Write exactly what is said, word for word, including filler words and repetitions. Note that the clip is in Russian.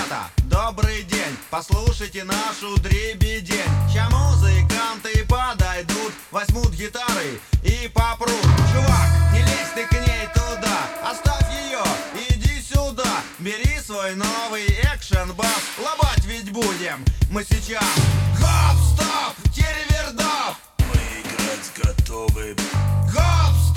ребята, добрый день. Послушайте нашу дребедень. Ща музыканты подойдут, возьмут гитары и попрут. Чувак, не лезь ты к ней туда, оставь ее, иди сюда. Бери свой новый экшен-бас, лобать ведь будем мы сейчас. Гоп-стоп, теревердоп, Мы играть готовы. гоп-стоп.